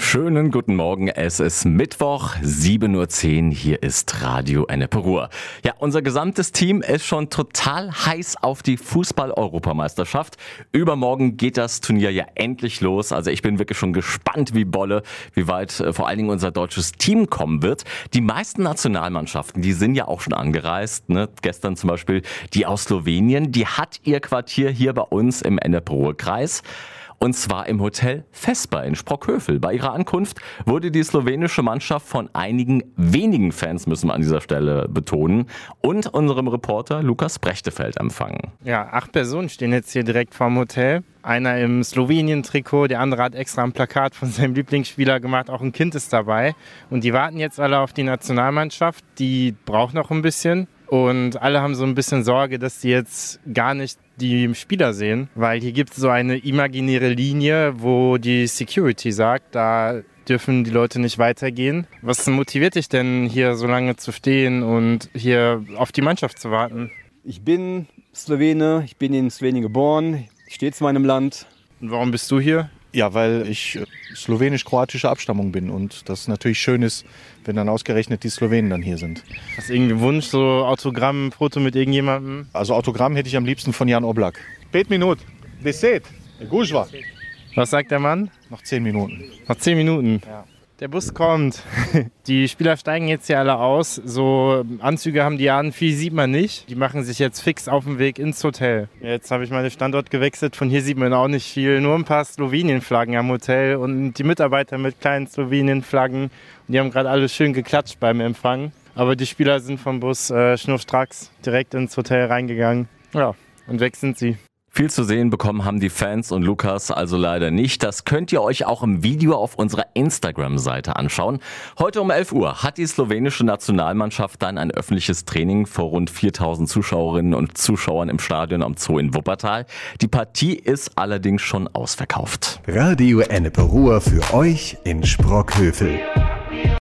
Schönen guten Morgen, es ist Mittwoch, 7:10 Uhr, hier ist Radio Ennepe-Ruhr. Ja, unser gesamtes Team ist schon total heiß auf die Fußball-Europameisterschaft. Übermorgen geht das Turnier ja endlich los, also ich bin wirklich schon gespannt wie Bolle, wie weit vor allen Dingen unser deutsches Team kommen wird. Die meisten Nationalmannschaften, die sind ja auch schon angereist, ne? Gestern zum Beispiel die aus Slowenien, die hat ihr Quartier hier bei uns im Ennepe-Ruhr-Kreis. Und zwar im Hotel Vesper in Sprockhövel. Bei ihrer Ankunft wurde die slowenische Mannschaft von einigen wenigen Fans, müssen wir an dieser Stelle betonen, und unserem Reporter Lukas Brechtefeld empfangen. Ja, 8 Personen stehen jetzt hier direkt vorm Hotel. Einer im Slowenien-Trikot, der andere hat extra ein Plakat von seinem Lieblingsspieler gemacht, auch ein Kind ist dabei. Und die warten jetzt alle auf die Nationalmannschaft, die braucht noch ein bisschen. Und alle haben so ein bisschen Sorge, dass die jetzt gar nicht die Spieler sehen, weil hier gibt es so eine imaginäre Linie, wo die Security sagt, da dürfen die Leute nicht weitergehen. Was motiviert dich denn, hier so lange zu stehen und hier auf die Mannschaft zu warten? Ich bin Slowene, ich bin in Slowenien geboren, ich stehe zu meinem Land. Und warum bist du hier? Ja, weil ich slowenisch-kroatischer Abstammung bin und das natürlich schön ist, wenn dann ausgerechnet die Slowenen dann hier sind. Hast du irgendwie Wunsch, so Autogramm, Foto mit irgendjemandem? Also Autogramm hätte ich am liebsten von Jan Oblak. 5 Minuten, 10, Gužva. Was sagt der Mann? Noch 10 Minuten. Noch 10 Minuten? Ja. Der Bus kommt. Die Spieler steigen jetzt hier alle aus. So Anzüge haben die an, viel sieht man nicht. Die machen sich jetzt fix auf den Weg ins Hotel. Jetzt habe ich mal den Standort gewechselt. Von hier sieht man auch nicht viel. Nur ein paar Slowenien-Flaggen am Hotel und die Mitarbeiter mit kleinen Slowenien-Flaggen. Und die haben gerade alle schön geklatscht beim Empfang. Aber die Spieler sind vom Bus schnurstracks direkt ins Hotel reingegangen. Ja, und weg sind sie. Viel zu sehen bekommen haben die Fans und Lukas also leider nicht. Das könnt ihr euch auch im Video auf unserer Instagram-Seite anschauen. Heute um 11 Uhr hat die slowenische Nationalmannschaft dann ein öffentliches Training vor rund 4000 Zuschauerinnen und Zuschauern im Stadion am Zoo in Wuppertal. Die Partie ist allerdings schon ausverkauft. Radio Ennepe-Ruhr für euch in Sprockhövel.